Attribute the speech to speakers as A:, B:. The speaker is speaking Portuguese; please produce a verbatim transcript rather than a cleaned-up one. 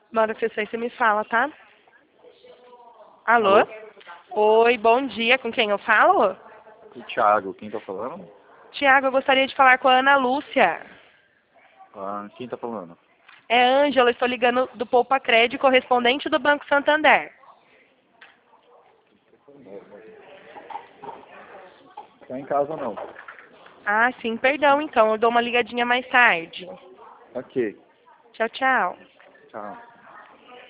A: Na hora que você sair, você me fala, tá? Alô?
B: Alô?
A: Oi, bom dia. Com quem eu falo?
B: O Thiago, quem tá falando?
A: Tiago, eu gostaria de falar com a Ana Lúcia.
B: Ah, quem tá falando?
A: É Ângela, estou ligando do Poupa Crédito, correspondente do Banco Santander.
B: Tá em casa não.
A: Ah, sim, perdão, então. Eu dou uma ligadinha mais tarde.
B: Ok.
A: Tchau, tchau.
B: Tchau.